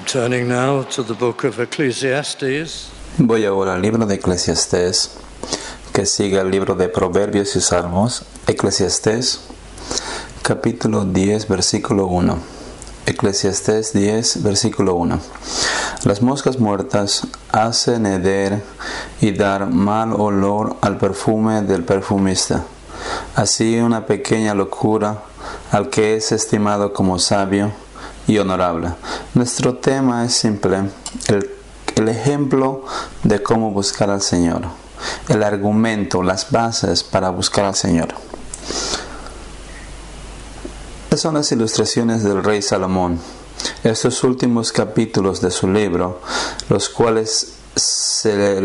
I'm turning now to the book of Ecclesiastes. Voy ahora al libro de Eclesiastés, que sigue el libro de Proverbios y Salmos. Eclesiastés, capítulo 10, versículo 1. Eclesiastés 10, versículo 1. Las moscas muertas hacen heder y dar mal olor al perfume del perfumista. Así una pequeña locura al que es estimado como sabio y honorable. Nuestro tema es simple, el ejemplo de cómo buscar al Señor, el argumento, las bases para buscar al Señor. Estas son las ilustraciones del rey Salomón. Estos últimos capítulos de su libro, los cuales se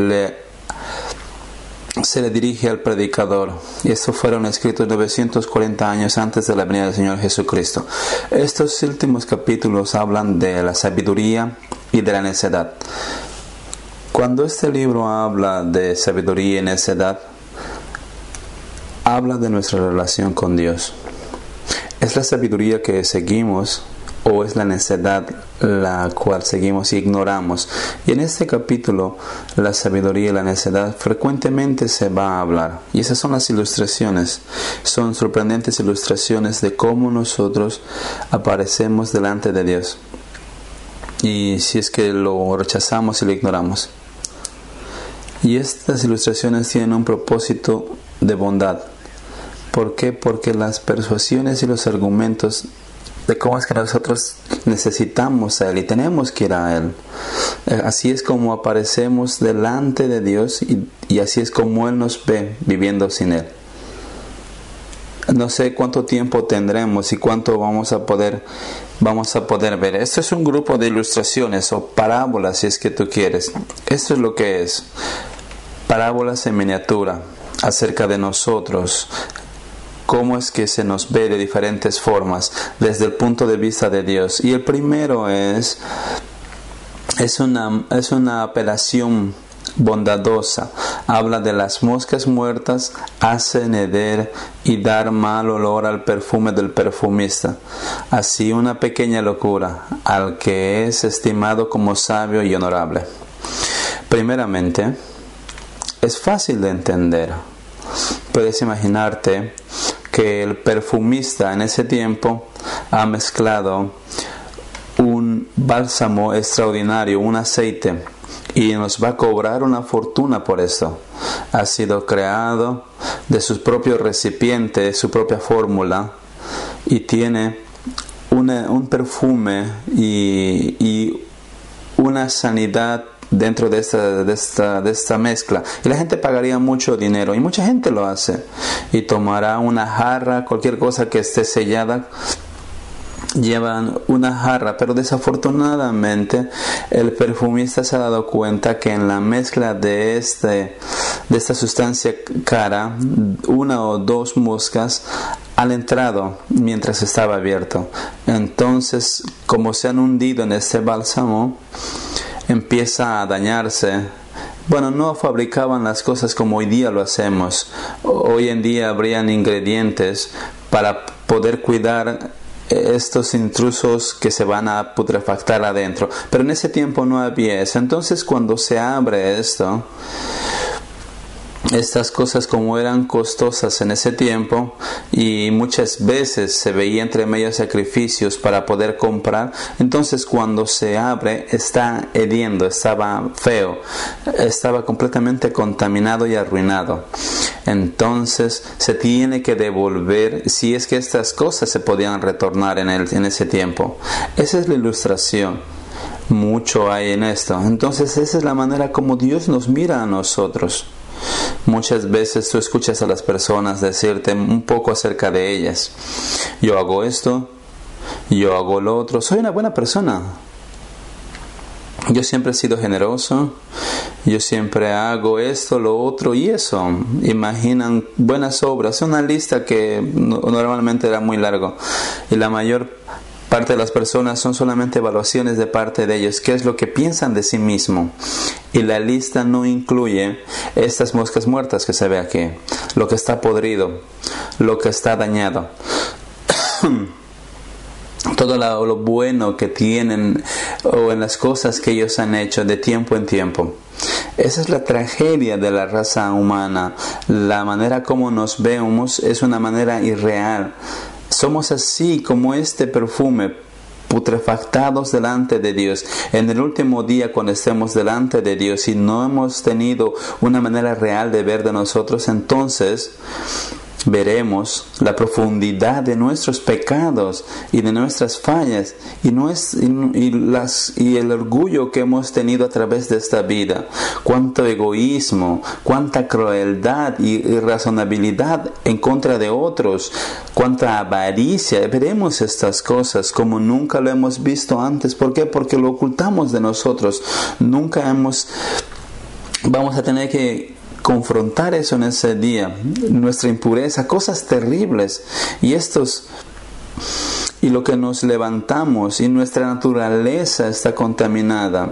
le dirige al predicador, y estos fueron escritos 940 años antes de la venida del Señor Jesucristo. Estos últimos capítulos hablan de la sabiduría y de la necedad. Cuando este libro habla de sabiduría y necedad, habla de nuestra relación con Dios. ¿Es la sabiduría que seguimos o es la necedad la cual seguimos y ignoramos? Y en este capítulo, la sabiduría y la necedad frecuentemente se va a hablar. Y esas son las ilustraciones. Son sorprendentes ilustraciones de cómo nosotros aparecemos delante de Dios. Y si es que lo rechazamos y lo ignoramos. Y estas ilustraciones tienen un propósito de bondad. ¿Por qué? Porque las persuasiones y los argumentos de cómo es que nosotros necesitamos a Él y tenemos que ir a Él. Así es como aparecemos delante de Dios y así es como Él nos ve viviendo sin Él. No sé cuánto tiempo tendremos y cuánto vamos a poder ver. Esto es un grupo de ilustraciones o parábolas, si es que tú quieres. Esto es lo que es. Parábolas en miniatura acerca de nosotros. Cómo es que se nos ve de diferentes formas desde el punto de vista de Dios. Y el primero es una apelación bondadosa. Habla de las moscas muertas hacen heder y dar mal olor al perfume del perfumista. Así una pequeña locura al que es estimado como sabio y honorable. Primeramente, es fácil de entender. Puedes imaginarte que el perfumista en ese tiempo ha mezclado un bálsamo extraordinario, un aceite, y nos va a cobrar una fortuna por esto. Ha sido creado de sus propios recipientes, su propia fórmula, y tiene un perfume y una sanidad dentro de esta mezcla, y la gente pagaría mucho dinero, y mucha gente lo hace, y tomará una jarra, cualquier cosa que esté sellada, llevan una jarra, pero desafortunadamente el perfumista se ha dado cuenta que en la mezcla de esta sustancia cara, una o dos moscas han entrado mientras estaba abierto. Entonces, como se han hundido en este bálsamo, empieza a dañarse. Bueno, no fabricaban las cosas como hoy día lo hacemos. Hoy en día habrían ingredientes para poder cuidar estos intrusos que se van a putrefactar adentro. Pero en ese tiempo no había eso. Entonces, cuando se abre esto, estas cosas, como eran costosas en ese tiempo y muchas veces se veía entre medios sacrificios para poder comprar, entonces cuando se abre está hediendo, estaba feo, estaba completamente contaminado y arruinado. Entonces se tiene que devolver, si es que estas cosas se podían retornar en ese tiempo. Esa es la ilustración. Mucho hay en esto. Entonces esa es la manera como Dios nos mira a nosotros. Muchas veces tú escuchas a las personas decirte un poco acerca de ellas. Yo hago esto, yo hago lo otro, soy una buena persona. Yo siempre he sido generoso, yo siempre hago esto, lo otro y eso. Imaginan buenas obras, una lista que normalmente era muy largo. Y la mayor parte de las personas son solamente evaluaciones de parte de ellos, qué es lo que piensan de sí mismo. Y la lista no incluye estas moscas muertas que se ve aquí, lo que está podrido, lo que está dañado. todo lo bueno que tienen o en las cosas que ellos han hecho de tiempo en tiempo. Esa es la tragedia de la raza humana. La manera como nos vemos es una manera irreal. Somos así como este perfume, putrefactados delante de Dios. En el último día, cuando estemos delante de Dios y no hemos tenido una manera real de ver de nosotros, entonces veremos la profundidad de nuestros pecados y de nuestras fallas y el orgullo que hemos tenido a través de esta vida. Cuánto egoísmo, cuánta crueldad y irrazonabilidad en contra de otros, cuánta avaricia. Veremos estas cosas como nunca lo hemos visto antes. ¿Por qué? Porque lo ocultamos de nosotros. Vamos a tener que confrontar eso en ese día, nuestra impureza, cosas terribles, y lo que nos levantamos, y nuestra naturaleza está contaminada.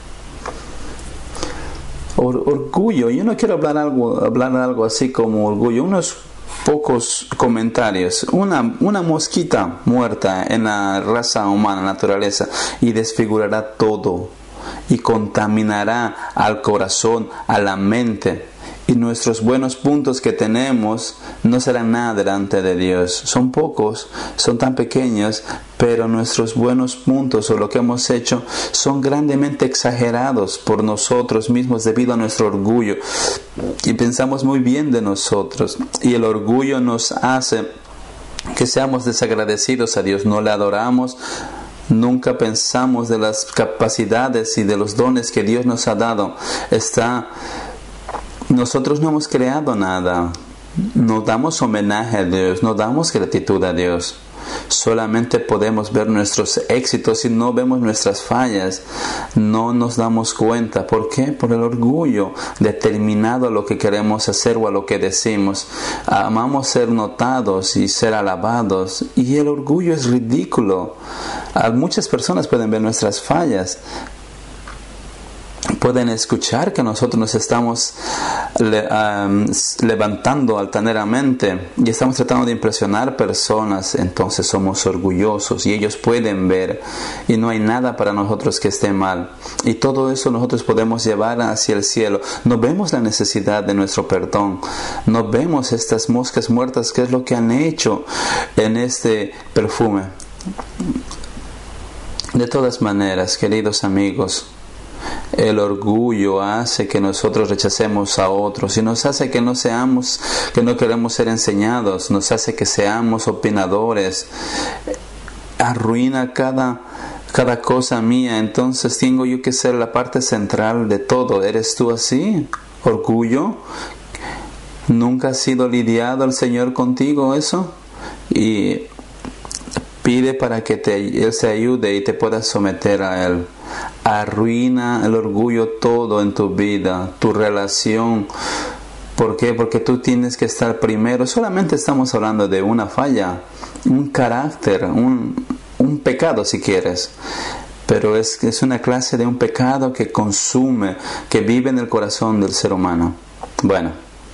Orgullo, yo no quiero hablar algo así como orgullo, unos pocos comentarios. Una mosquita muerta en la raza humana, naturaleza, y desfigurará todo, y contaminará al corazón, a la mente. Y nuestros buenos puntos que tenemos no serán nada delante de Dios. Son pocos, son tan pequeños, pero nuestros buenos puntos o lo que hemos hecho son grandemente exagerados por nosotros mismos debido a nuestro orgullo. Y pensamos muy bien de nosotros. Y el orgullo nos hace que seamos desagradecidos a Dios. No le adoramos. Nunca pensamos de las capacidades y de los dones que Dios nos ha dado. Nosotros no hemos creado nada, no damos homenaje a Dios, no damos gratitud a Dios. Solamente podemos ver nuestros éxitos y no vemos nuestras fallas. No nos damos cuenta. ¿Por qué? Por el orgullo determinado a lo que queremos hacer o a lo que decimos. Amamos ser notados y ser alabados. Y el orgullo es ridículo. Muchas personas pueden ver nuestras fallas. Pueden escuchar que nosotros nos estamos levantando altaneramente y estamos tratando de impresionar personas. Entonces somos orgullosos y ellos pueden ver, y no hay nada para nosotros que esté mal, y todo eso nosotros podemos llevar hacia el cielo. No vemos la necesidad de nuestro perdón, no vemos estas moscas muertas, que es lo que han hecho en este perfume. De todas maneras, queridos amigos, el orgullo hace que nosotros rechacemos a otros y nos hace que no queremos ser enseñados, nos hace que seamos opinadores, arruina cada cosa mía. Entonces tengo yo que ser la parte central de todo. ¿Eres tú así? ¿Orgullo? ¿Nunca ha sido lidiado el Señor contigo eso? Y pide para que Él se ayude y te puedas someter a Él. Arruina el orgullo todo en tu vida, tu relación. ¿Por qué? Porque tú tienes que estar primero. Solamente estamos hablando de una falla, un carácter, un pecado si quieres. Pero es una clase de un pecado que consume, que vive en el corazón del ser humano. Bueno,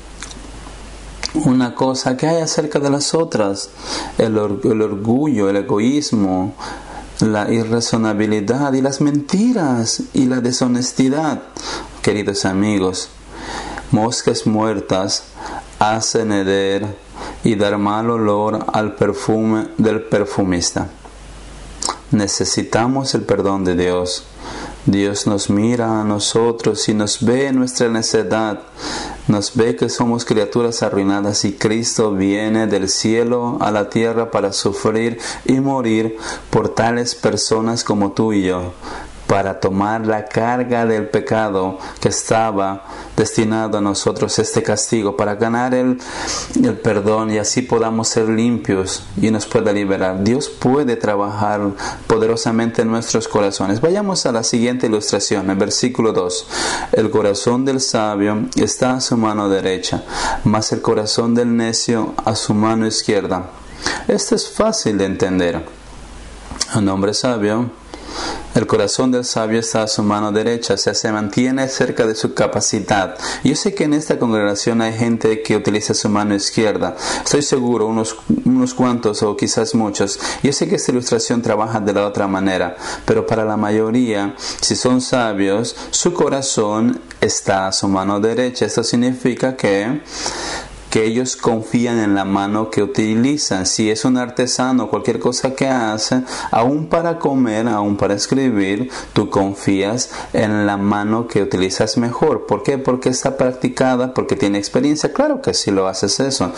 una cosa que hay acerca de las otras, el orgullo, el egoísmo, la irrazonabilidad y las mentiras y la deshonestidad. Queridos amigos, moscas muertas hacen heder y dar mal olor al perfume del perfumista. Necesitamos el perdón de Dios. Dios nos mira a nosotros y nos ve en nuestra necedad, nos ve que somos criaturas arruinadas, y Cristo viene del cielo a la tierra para sufrir y morir por tales personas como tú y yo, para tomar la carga del pecado que estaba destinado a nosotros, este castigo, para ganar el perdón, y así podamos ser limpios y nos pueda liberar. Dios puede trabajar poderosamente en nuestros corazones. Vayamos a la siguiente ilustración, en versículo 2. El corazón del sabio está a su mano derecha, mas el corazón del necio a su mano izquierda. Esto es fácil de entender. Un hombre sabio El corazón del sabio está a su mano derecha, o sea, se mantiene cerca de su capacidad. Yo sé que en esta congregación hay gente que utiliza su mano izquierda. Estoy seguro, unos cuantos o quizás muchos. Yo sé que esta ilustración trabaja de la otra manera, pero para la mayoría, si son sabios, su corazón está a su mano derecha. Esto significa que ellos confían en la mano que utilizan. Si es un artesano, cualquier cosa que hace, aún para comer, aún para escribir, tú confías en la mano que utilizas mejor. ¿Por qué? Porque está practicada, porque tiene experiencia. Claro que sí lo haces eso.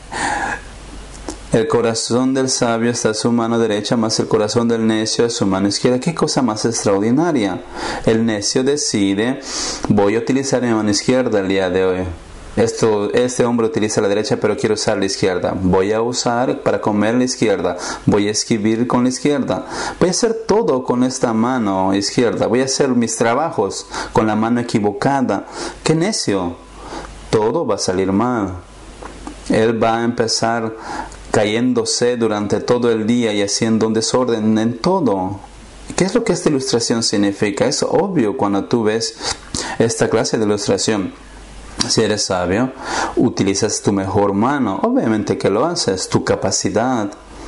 El corazón del sabio está a su mano derecha, más el corazón del necio a su mano izquierda. ¿Qué cosa más extraordinaria? El necio decide, voy a utilizar mi mano izquierda el día de hoy. Este hombre utiliza la derecha, pero quiero usar la izquierda. Voy a usar para comer la izquierda. Voy a escribir con la izquierda. Voy a hacer todo con esta mano izquierda. Voy a hacer mis trabajos con la mano equivocada. ¡Qué necio! Todo va a salir mal. Él va a empezar cayéndose durante todo el día y haciendo un desorden en todo. ¿Qué es lo que esta ilustración significa? Es obvio cuando tú ves esta clase de ilustración. Si eres sabio, utilizas tu mejor mano. Obviamente que lo haces, tu capacidad.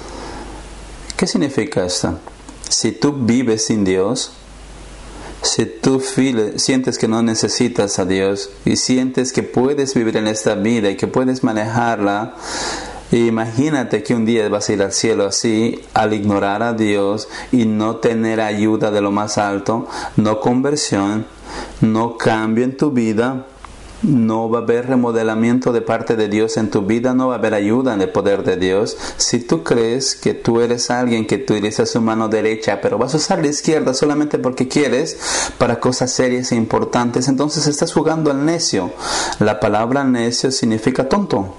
¿Qué significa esto? Si tú vives sin Dios, si tú sientes que no necesitas a Dios y sientes que puedes vivir en esta vida y que puedes manejarla, imagínate que un día vas a ir al cielo así, al ignorar a Dios y no tener ayuda de lo más alto, no conversión, no cambio en tu vida. No va a haber remodelamiento de parte de Dios en tu vida, no va a haber ayuda en el poder de Dios. Si tú crees que tú eres alguien que utiliza su mano derecha, pero vas a usar la izquierda solamente porque quieres, para cosas serias e importantes, entonces estás jugando al necio. La palabra necio significa tonto,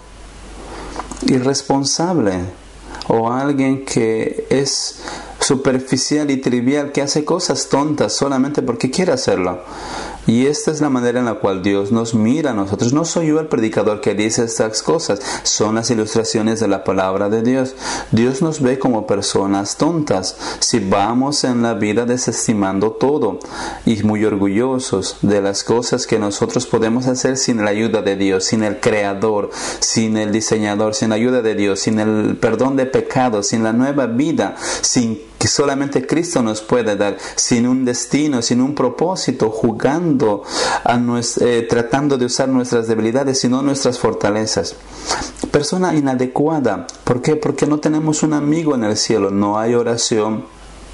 irresponsable, o alguien que es superficial y trivial, que hace cosas tontas solamente porque quiere hacerlo. Y esta es la manera en la cual Dios nos mira a nosotros. No soy yo el predicador que dice estas cosas, son las ilustraciones de la palabra de Dios. Dios nos ve como personas tontas si vamos en la vida desestimando todo y muy orgullosos de las cosas que nosotros podemos hacer sin la ayuda de Dios, sin el Creador, sin el Diseñador, sin la ayuda de Dios, sin el perdón de pecados, sin la nueva vida, sin que solamente Cristo nos puede dar, sin un destino, sin un propósito, jugando tratando de usar nuestras debilidades, sino nuestras fortalezas. Persona inadecuada. ¿Por qué? Porque no tenemos un amigo en el cielo, no hay oración,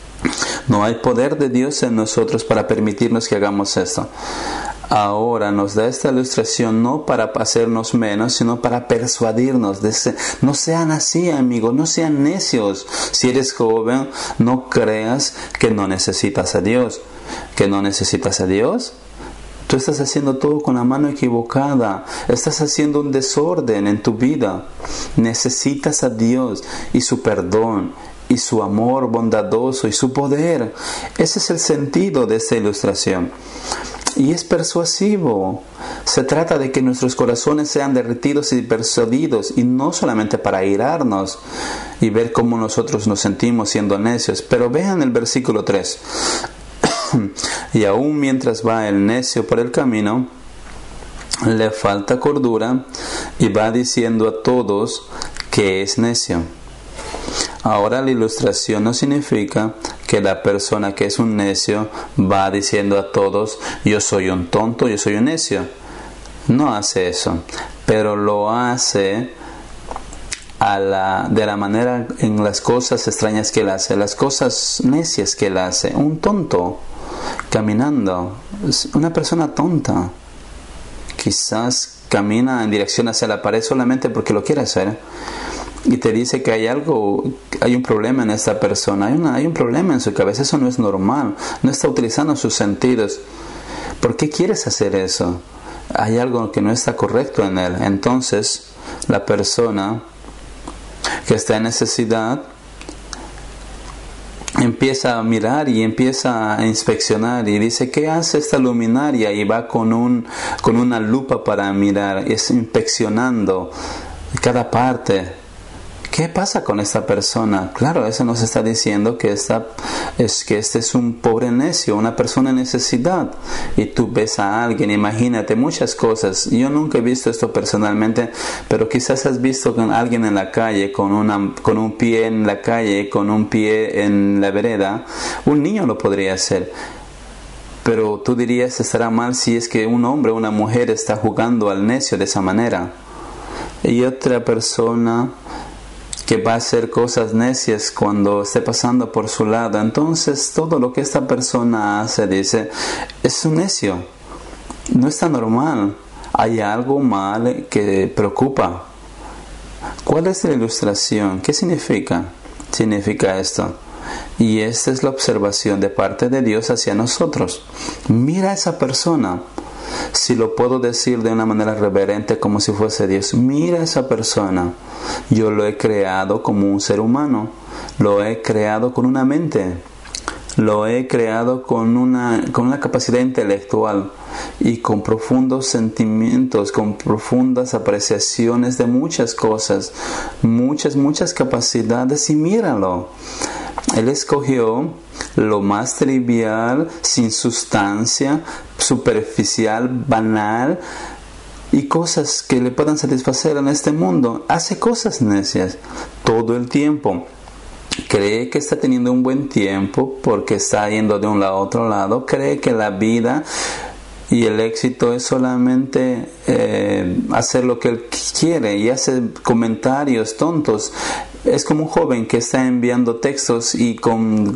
no hay poder de Dios en nosotros para permitirnos que hagamos esto. Ahora nos da esta ilustración no para hacernos menos, sino para persuadirnos. No sean así, amigos, no sean necios. Si eres joven, no creas que no necesitas a Dios. ¿Que no necesitas a Dios? Tú estás haciendo todo con la mano equivocada. Estás haciendo un desorden en tu vida. Necesitas a Dios y su perdón, y su amor bondadoso y su poder. Ese es el sentido de esta ilustración. Y es persuasivo. Se trata de que nuestros corazones sean derretidos y persuadidos, y no solamente para airarnos y ver cómo nosotros nos sentimos siendo necios. Pero vean el versículo 3. Y aún mientras va el necio por el camino, le falta cordura y va diciendo a todos que es necio. Ahora la ilustración no significa que la persona que es un necio va diciendo a todos, yo soy un tonto, yo soy un necio. No hace eso, pero lo hace de la manera en las cosas extrañas que él hace, las cosas necias que él hace. Un tonto caminando, una persona tonta, quizás camina en dirección hacia la pared solamente porque lo quiere hacer. Y te dice que hay un problema en esta persona, hay un problema en su cabeza, eso no es normal, no está utilizando sus sentidos. ¿Por qué quieres hacer eso? Hay algo que no está correcto en él. Entonces, la persona que está en necesidad empieza a mirar y empieza a inspeccionar y dice, ¿qué hace esta luminaria? Y va con una lupa para mirar, es inspeccionando cada parte. ¿Qué pasa con esta persona? Claro, eso nos está diciendo que este es un pobre necio, una persona en necesidad. Y tú ves a alguien, imagínate muchas cosas. Yo nunca he visto esto personalmente, pero quizás has visto a alguien en la calle con un pie en la calle, con un pie en la vereda. Un niño lo podría hacer. Pero tú dirías, estará mal si es que un hombre o una mujer está jugando al necio de esa manera. Y otra persona que va a hacer cosas necias cuando esté pasando por su lado. Entonces todo lo que esta persona hace, dice, es un necio, no está normal, hay algo mal que preocupa. ¿Cuál es la ilustración? ¿Qué significa? Significa esto. Y esta es la observación de parte de Dios hacia nosotros. Mira a esa persona. Si lo puedo decir de una manera reverente como si fuese Dios, mira a esa persona. Yo lo he creado como un ser humano. Lo he creado con una mente. Lo he creado con una capacidad intelectual y con profundos sentimientos, con profundas apreciaciones de muchas cosas, muchas capacidades, y míralo. Él escogió lo más trivial, sin sustancia, superficial, banal, y cosas que le puedan satisfacer en este mundo. Hace cosas necias todo el tiempo. Cree que está teniendo un buen tiempo porque está yendo de un lado a otro lado. Cree que la vida y el éxito es solamente hacer lo que él quiere, y hace comentarios tontos. Es como un joven que está enviando textos y con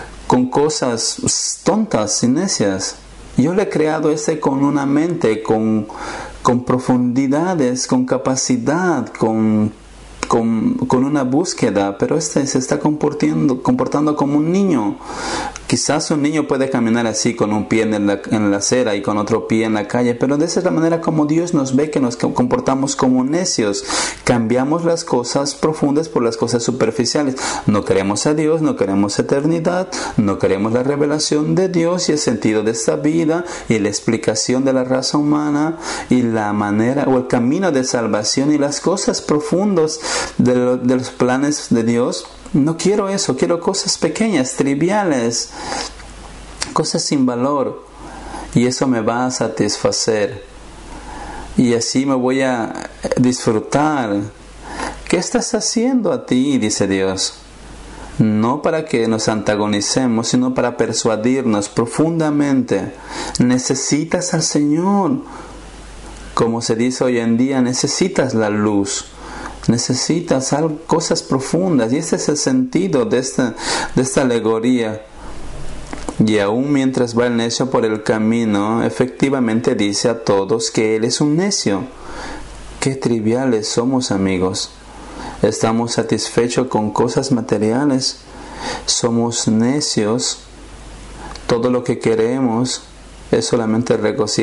cosas tontas y necias. Yo le he creado con una mente, con profundidades, con capacidad, con una búsqueda, pero se está comportando como un niño. Quizás un niño puede caminar así, con un pie en la acera y con otro pie en la calle, pero de esa es la manera como Dios nos ve, que nos comportamos como necios. Cambiamos las cosas profundas por las cosas superficiales. No queremos a Dios, no queremos eternidad, no queremos la revelación de Dios y el sentido de esta vida y la explicación de la raza humana y la manera o el camino de salvación y las cosas profundas de los planes de Dios. No quiero eso, quiero cosas pequeñas, triviales, cosas sin valor, y eso me va a satisfacer y así me voy a disfrutar. ¿Qué estás haciendo a ti?, dice Dios. No para que nos antagonicemos, sino para persuadirnos profundamente. Necesitas al Señor. Como se dice hoy en día, necesitas la luz. Necesitas cosas profundas, y ese es el sentido de esta alegoría. Y aún mientras va el necio por el camino, efectivamente dice a todos que él es un necio. Qué triviales somos, amigos. Estamos satisfechos con cosas materiales. Somos necios. Todo lo que queremos es solamente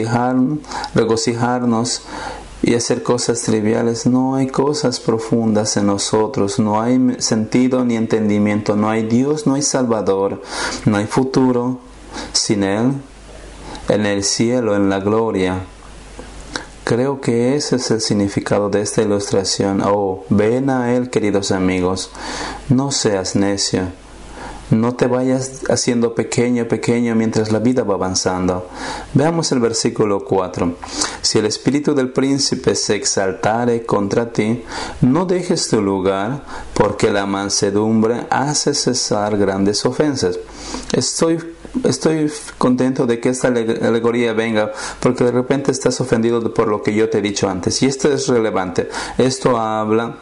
regocijarnos y hacer cosas triviales. No hay cosas profundas en nosotros, no hay sentido ni entendimiento, no hay Dios, no hay Salvador, no hay futuro sin Él en el cielo, en la gloria. Creo que ese es el significado de esta ilustración. Ven a Él, queridos amigos, no seas necio. No te vayas haciendo pequeño mientras la vida va avanzando. Veamos el versículo 4. Si el espíritu del príncipe se exaltare contra ti, no dejes tu lugar, porque la mansedumbre hace cesar grandes ofensas. Estoy contento de que esta alegoría venga, porque de repente estás ofendido por lo que yo te he dicho antes. Y esto es relevante. Esto habla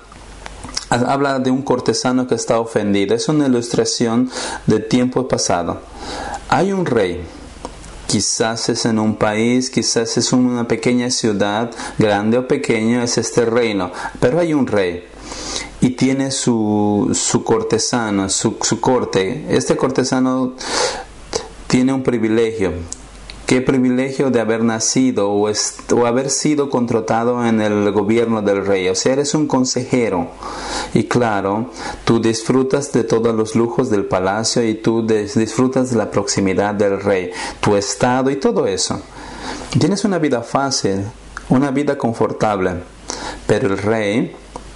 de un cortesano que está ofendido. Es una ilustración de tiempo pasado. Hay un rey. Quizás es en un país, quizás es una pequeña ciudad, grande o pequeño, es este reino. Pero hay un rey. Y tiene su cortesano, su corte. Este cortesano tiene un privilegio. ¿Qué privilegio de haber nacido o haber sido contratado en el gobierno del rey? O sea, eres un consejero. Y claro, tú disfrutas de todos los lujos del palacio y tú disfrutas de la proximidad del rey, tu estado y todo eso. Tienes una vida fácil, una vida confortable. Pero el rey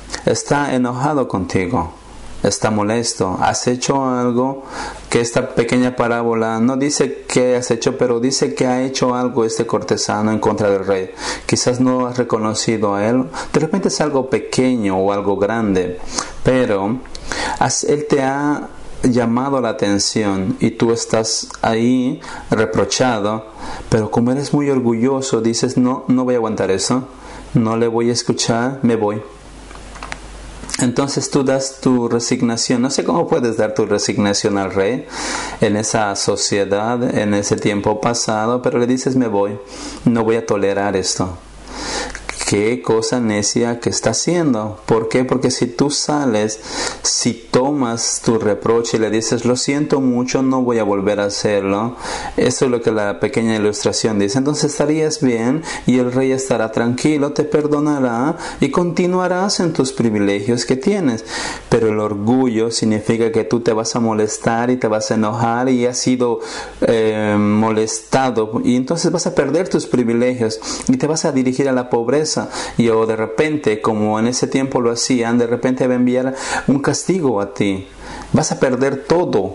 está enojado contigo, está molesto, has hecho algo que esta pequeña parábola no dice que has hecho, pero dice que ha hecho algo este cortesano en contra del rey. Quizás no has reconocido a él, de repente es algo pequeño o algo grande, pero él te ha llamado la atención y tú estás ahí reprochado, pero como eres muy orgulloso dices no voy a aguantar eso, no le voy a escuchar, me voy. Entonces tú das tu resignación. No sé cómo puedes dar tu resignación al rey en esa sociedad, en ese tiempo pasado, pero le dices me voy, no voy a tolerar esto. ¿Qué cosa necia que está haciendo? ¿Por qué? Porque si tú sales, si tomas tu reproche y le dices lo siento mucho, no voy a volver a hacerlo, eso es lo que la pequeña ilustración dice. Entonces estarías bien y el rey estará tranquilo, te perdonará y continuarás en tus privilegios que tienes. Pero el orgullo significa que tú te vas a molestar y te vas a enojar y has sido molestado y entonces vas a perder tus privilegios y te vas a dirigir a la pobreza. O de repente, como en ese tiempo lo hacían, de repente va a enviar un castigo a ti. Vas a perder todo.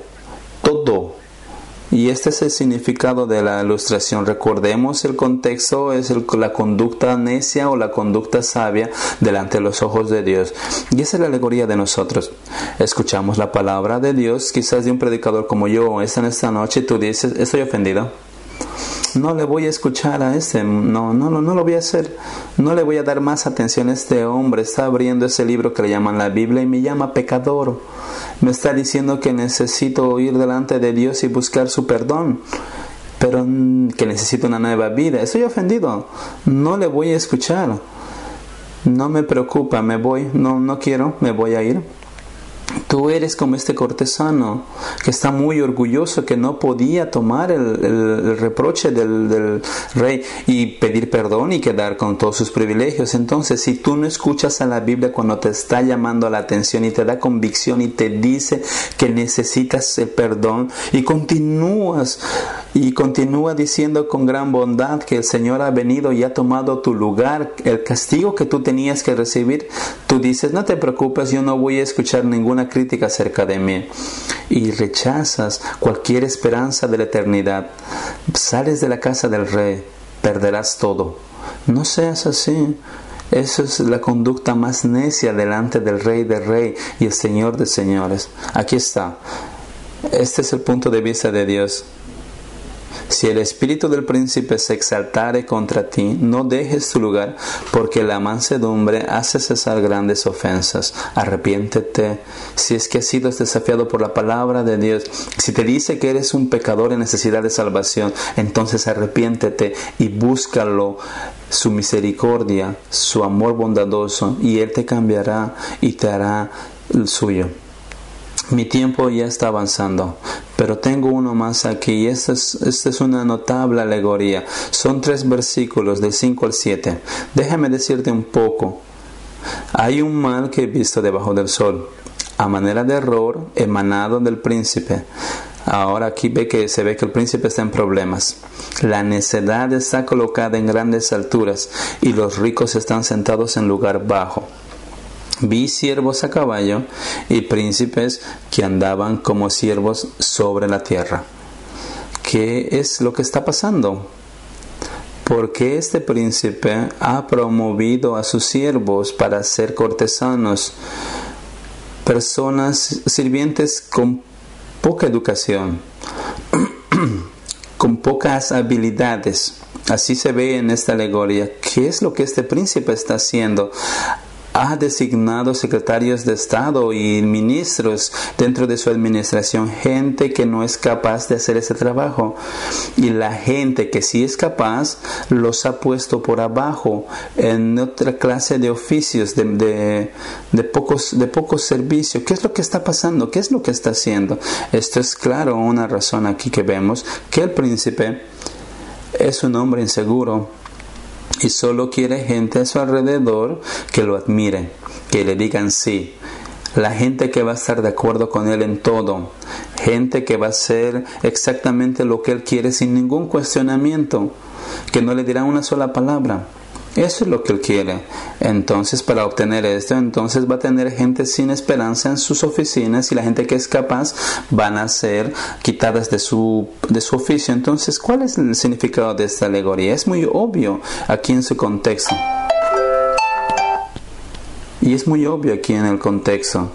Y este es el significado de la ilustración. Recordemos el contexto, es la conducta necia o la conducta sabia delante de los ojos de Dios. Y esa es la alegoría de nosotros. Escuchamos la palabra de Dios, quizás de un predicador como yo, en esta noche, y tú dices, estoy ofendido. No le voy a escuchar a no lo voy a hacer, no le voy a dar más atención a este hombre. Está abriendo ese libro que le llaman la Biblia y me llama pecador. Me está diciendo que necesito ir delante de Dios y buscar su perdón, pero que necesito una nueva vida. Estoy ofendido, no le voy a escuchar. No me preocupa, me voy, no quiero, me voy a ir. Tú eres como este cortesano que está muy orgulloso, que no podía tomar el reproche del rey y pedir perdón y quedar con todos sus privilegios. Entonces, si tú no escuchas a la Biblia cuando te está llamando la atención y te da convicción y te dice que necesitas el perdón y continúa diciendo con gran bondad que el Señor ha venido y ha tomado tu lugar, el castigo que tú tenías que recibir, tú dices, no te preocupes, yo no voy a escuchar ninguna crítica acerca de mí, y rechazas cualquier esperanza de la eternidad. Sales de la casa del rey, perderás todo. No seas así. Eso es la conducta más necia delante del Rey de Reyes y el Señor de Señores. Aquí está. Este es el punto de vista de Dios. Si el espíritu del príncipe se exaltare contra ti, no dejes tu lugar, porque la mansedumbre hace cesar grandes ofensas. Arrepiéntete. Si es que has sido desafiado por la palabra de Dios, si te dice que eres un pecador en necesidad de salvación, entonces arrepiéntete y búscalo, su misericordia, su amor bondadoso, y Él te cambiará y te hará el suyo. Mi tiempo ya está avanzando, pero tengo uno más aquí. Esta es una notable alegoría. Son 3 versículos, del 5 al 7. Déjame decirte un poco. Hay un mal que he visto debajo del sol, a manera de error emanado del príncipe. Ahora aquí se ve que el príncipe está en problemas. La necedad está colocada en grandes alturas y los ricos están sentados en lugar bajo. Vi siervos a caballo y príncipes que andaban como siervos sobre la tierra. ¿Qué es lo que está pasando? Porque este príncipe ha promovido a sus siervos para ser cortesanos, personas sirvientes con poca educación, con pocas habilidades. Así se ve en esta alegoría. ¿Qué es lo que este príncipe está haciendo? Ha designado secretarios de Estado y ministros dentro de su administración, gente que no es capaz de hacer ese trabajo, y la gente que sí es capaz los ha puesto por abajo en otra clase de oficios de pocos servicios. ¿Qué es lo que está pasando? ¿Qué es lo que está haciendo? Esto es claro una razón aquí que vemos, que el príncipe es un hombre inseguro y solo quiere gente a su alrededor que lo admire, que le digan sí. La gente que va a estar de acuerdo con él en todo. Gente que va a hacer exactamente lo que él quiere sin ningún cuestionamiento. Que no le dirá una sola palabra. Eso es lo que Él quiere. Entonces, para obtener esto, entonces va a tener gente sin esperanza en sus oficinas, y la gente que es capaz van a ser quitadas de su oficio. Entonces, ¿cuál es el significado de esta alegoría? Es muy obvio aquí en su contexto. Y es muy obvio aquí en el contexto.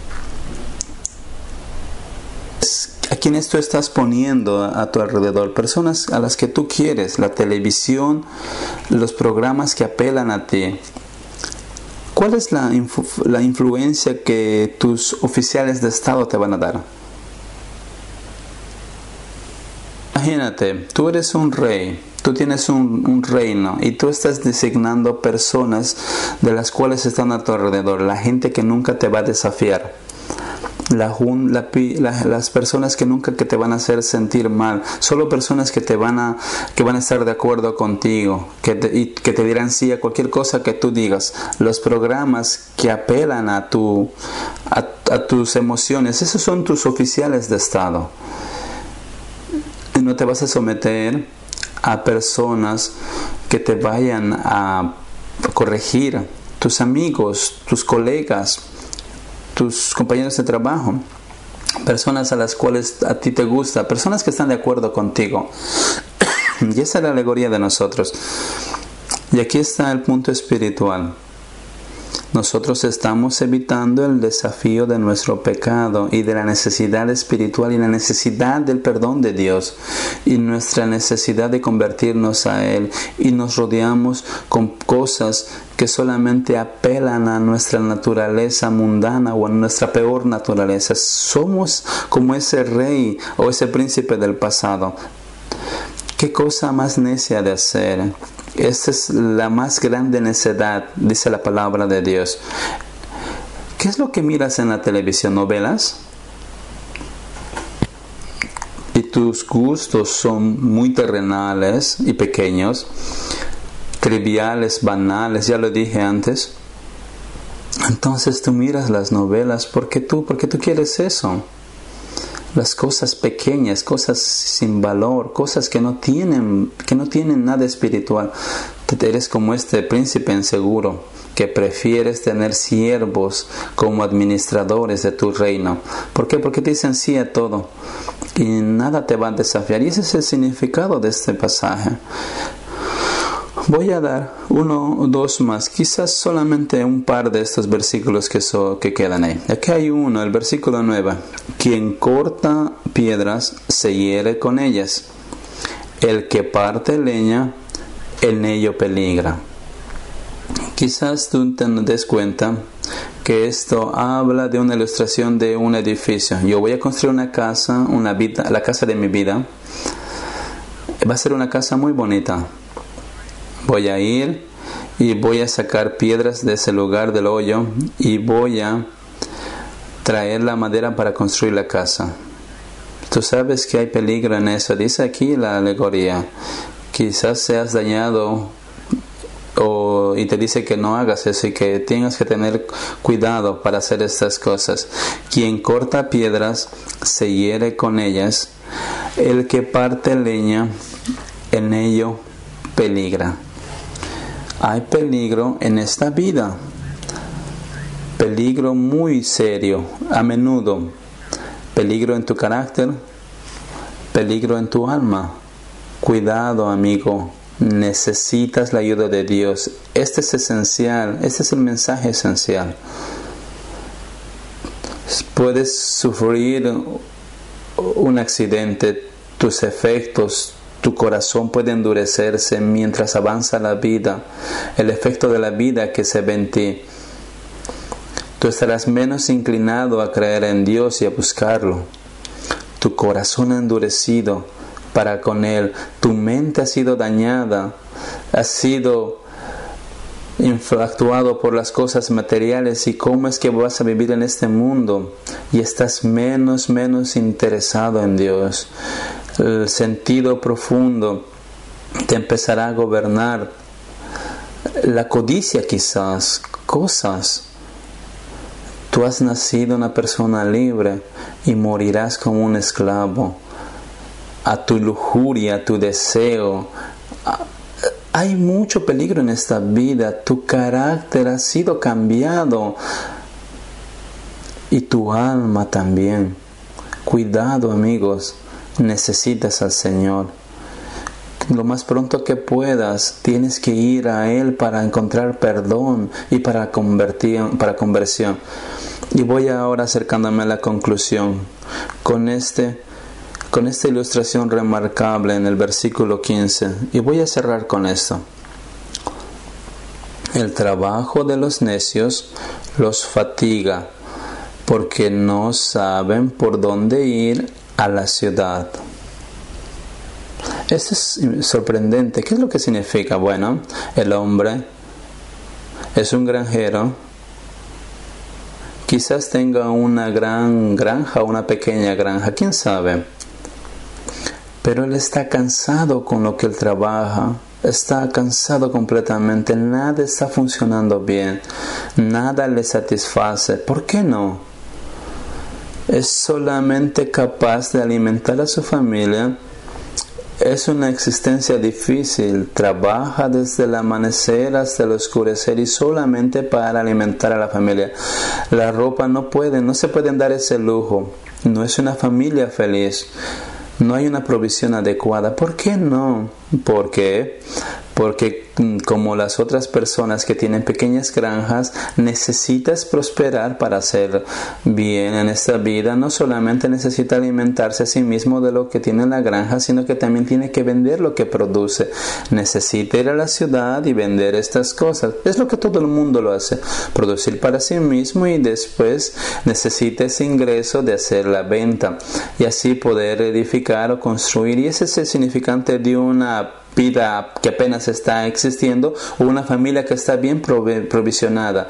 ¿A quiénes tú estás poniendo a tu alrededor? Personas a las que tú quieres, la televisión, los programas que apelan a ti. ¿Cuál es la influencia que tus oficiales de Estado te van a dar? Imagínate, tú eres un rey, tú tienes un reino y tú estás designando personas de las cuales están a tu alrededor, la gente que nunca te va a desafiar. Las personas que nunca te van a hacer sentir mal, solo personas que van a estar de acuerdo contigo, que te dirán sí a cualquier cosa que tú digas. Los programas que apelan a tus emociones, esos son tus oficiales de Estado. Y no te vas a someter a personas que te vayan a corregir, tus amigos, tus colegas, tus compañeros de trabajo, personas a las cuales a ti te gusta, personas que están de acuerdo contigo. Y esa es la alegoría de nosotros. Y aquí está el punto espiritual. Nosotros estamos evitando el desafío de nuestro pecado y de la necesidad espiritual y la necesidad del perdón de Dios y nuestra necesidad de convertirnos a Él, y nos rodeamos con cosas que solamente apelan a nuestra naturaleza mundana o a nuestra peor naturaleza. Somos como ese rey o ese príncipe del pasado. ¿Qué cosa más necia de hacer? Esta es la más grande necedad, dice la palabra de Dios. ¿Qué es lo que miras en la televisión? ¿Novelas? Y tus gustos son muy terrenales y pequeños, triviales, banales, ya lo dije antes. Entonces tú miras las novelas porque tú quieres eso. Las cosas pequeñas, cosas sin valor, cosas que no tienen nada espiritual. Eres como este príncipe inseguro que prefieres tener siervos como administradores de tu reino. ¿Por qué? Porque te dicen sí a todo y nada te va a desafiar. Y ese es el significado de este pasaje. Voy a dar uno o dos más, quizás solamente un par de estos versículos que quedan ahí. Aquí hay uno, el versículo 9. Quien corta piedras se hiere con ellas. El que parte leña, en ello peligra. Quizás tú te des cuenta que esto habla de una ilustración de un edificio. Yo voy a construir una casa, la casa de mi vida. Va a ser una casa muy bonita. Voy a ir y voy a sacar piedras de ese lugar del hoyo y voy a traer la madera para construir la casa. Tú sabes que hay peligro en eso. Dice aquí la alegoría. Quizás seas dañado y te dice que no hagas eso y que tengas que tener cuidado para hacer estas cosas. Quien corta piedras se hiere con ellas. El que parte leña, en ello peligra. Hay peligro en esta vida, peligro muy serio, a menudo, peligro en tu carácter, peligro en tu alma. Cuidado, amigo, necesitas la ayuda de Dios. Este es esencial, este es el mensaje esencial. Puedes sufrir un accidente, tus efectos, tu corazón puede endurecerse mientras avanza la vida, el efecto de la vida que se ve en ti. Tú estarás menos inclinado a creer en Dios y a buscarlo. Tu corazón endurecido para con Él, tu mente ha sido dañada, has sido influenciado por las cosas materiales y cómo es que vas a vivir en este mundo y estás menos interesado en Dios. El sentido profundo te empezará a gobernar. La codicia quizás, cosas. Tú has nacido una persona libre y morirás como un esclavo a tu lujuria, a tu deseo, Hay mucho peligro en esta vida. Tu carácter ha sido cambiado y tu alma también. Cuidado, amigos, necesitas al Señor. Lo más pronto que puedas, tienes que ir a Él para encontrar perdón y para conversión. Y voy ahora acercándome a la conclusión con esta ilustración remarcable en el versículo 15. Y voy a cerrar con esto. El trabajo de los necios los fatiga, porque no saben por dónde ir a la ciudad. Esto es sorprendente. ¿Qué es lo que significa? Bueno, el hombre es un granjero. Quizás tenga una gran granja o una pequeña granja, quién sabe. Pero él está cansado con lo que él trabaja. Está cansado completamente. Nada está funcionando bien. Nada le satisface. ¿Por qué no? Es solamente capaz de alimentar a su familia. Es una existencia difícil. Trabaja desde el amanecer hasta el oscurecer y solamente para alimentar a la familia. La ropa no se pueden dar ese lujo. No es una familia feliz. No hay una provisión adecuada. ¿Por qué no? ¿Por qué? Porque como las otras personas que tienen pequeñas granjas, necesitas prosperar para hacer bien en esta vida. No solamente necesita alimentarse a sí mismo de lo que tiene en la granja, sino que también tiene que vender lo que produce. Necesita ir a la ciudad y vender estas cosas. Es lo que todo el mundo lo hace. Producir para sí mismo y después necesita ese ingreso de hacer la venta y así poder edificar o construir. Y ese es el significante de una vida que apenas está existiendo o una familia que está bien provisionada.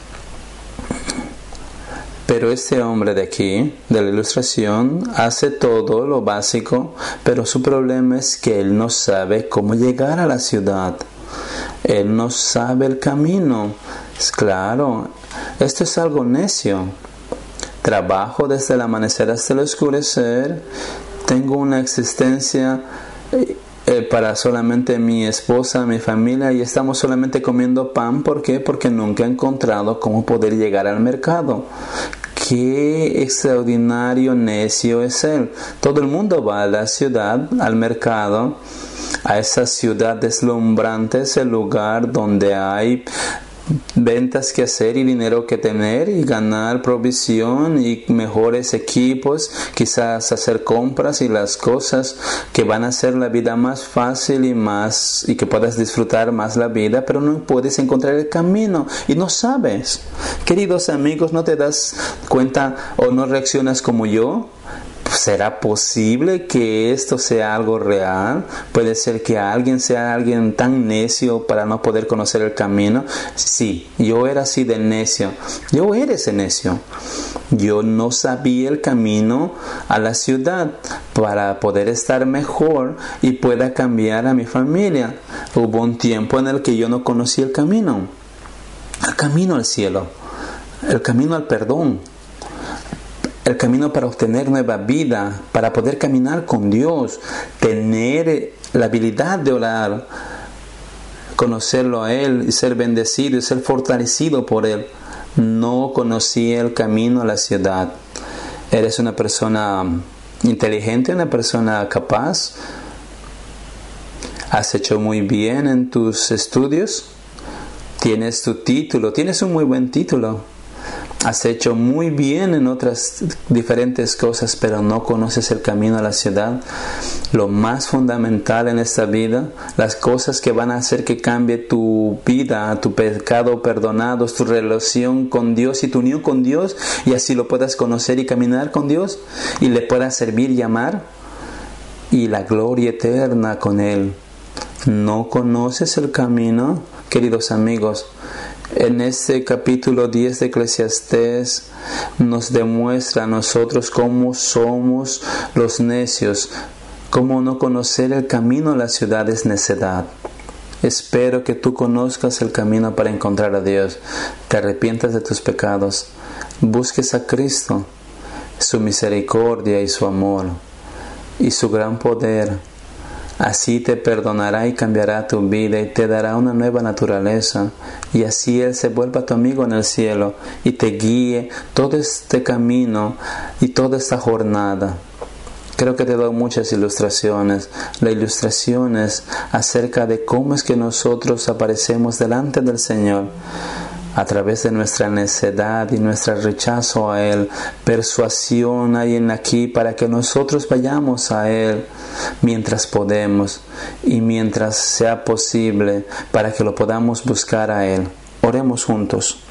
Pero este hombre de aquí, de la ilustración, hace todo lo básico, pero su problema es que él no sabe cómo llegar a la ciudad. Él no sabe el camino. Claro, esto es algo necio. Trabajo desde el amanecer hasta el oscurecer. Tengo una existencia para solamente mi esposa, mi familia, y estamos solamente comiendo pan. ¿Por qué? Porque nunca he encontrado cómo poder llegar al mercado. Qué extraordinario necio es él. Todo el mundo va a la ciudad, al mercado, a esa ciudad deslumbrante, ese lugar donde hay ventas que hacer y dinero que tener y ganar provisión y mejores equipos, quizás hacer compras y las cosas que van a hacer la vida más fácil y que puedas disfrutar más la vida, pero no puedes encontrar el camino y no sabes. Queridos amigos, ¿no te das cuenta o no reaccionas como yo? ¿Será posible que esto sea algo real? ¿Puede ser que alguien sea alguien tan necio para no poder conocer el camino? Sí, yo era así de necio. Yo era ese necio. Yo no sabía el camino a la ciudad para poder estar mejor y pueda cambiar a mi familia. Hubo un tiempo en el que yo no conocía el camino al cielo, el camino al perdón, el camino para obtener nueva vida, para poder caminar con Dios, tener la habilidad de orar, conocerlo a Él y ser bendecido y ser fortalecido por Él. No conocía el camino a la ciudad. ¿Eres una persona inteligente, una persona capaz? ¿Has hecho muy bien en tus estudios? ¿Tienes tu título? ¿Tienes un muy buen título? Has hecho muy bien en otras diferentes cosas, pero no conoces el camino a la ciudad. Lo más fundamental en esta vida, las cosas que van a hacer que cambie tu vida, tu pecado perdonado, tu relación con Dios y tu unión con Dios, y así lo puedas conocer y caminar con Dios, y le puedas servir y amar, y la gloria eterna con Él. ¿No conoces el camino, queridos amigos? En este capítulo 10 de Eclesiastés nos demuestra a nosotros cómo somos los necios, cómo no conocer el camino a la ciudad es necedad. Espero que tú conozcas el camino para encontrar a Dios, te arrepientas de tus pecados, busques a Cristo, su misericordia y su amor y su gran poder. Así te perdonará y cambiará tu vida y te dará una nueva naturaleza. Y así Él se vuelva tu amigo en el cielo y te guíe todo este camino y toda esta jornada. Creo que te doy muchas ilustraciones. La ilustración es acerca de cómo es que nosotros aparecemos delante del Señor a través de nuestra necedad y nuestro rechazo a Él. Persuasión hay aquí para que nosotros vayamos a Él mientras podemos y mientras sea posible, para que lo podamos buscar a Él. Oremos juntos.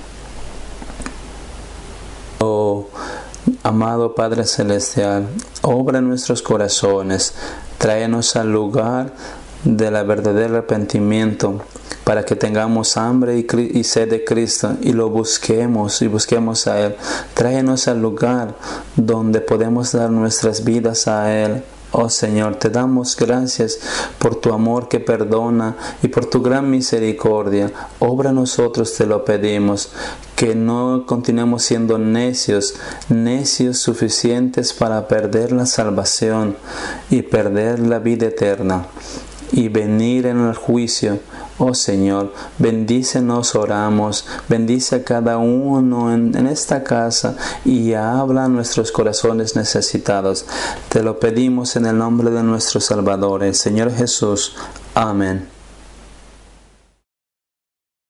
Oh, amado Padre Celestial, obra en nuestros corazones, tráenos al lugar del verdadero arrepentimiento, para que tengamos hambre y sed de Cristo y lo busquemos y busquemos a Él. Tráenos al lugar donde podemos dar nuestras vidas a Él. Oh Señor, te damos gracias por tu amor que perdona y por tu gran misericordia. Obra a nosotros, te lo pedimos, que no continuemos siendo necios suficientes para perder la salvación y perder la vida eterna y venir en el juicio. Oh Señor, bendícenos, oramos, bendice a cada uno en esta casa y habla a nuestros corazones necesitados. Te lo pedimos en el nombre de nuestro Salvador, el Señor Jesús. Amén.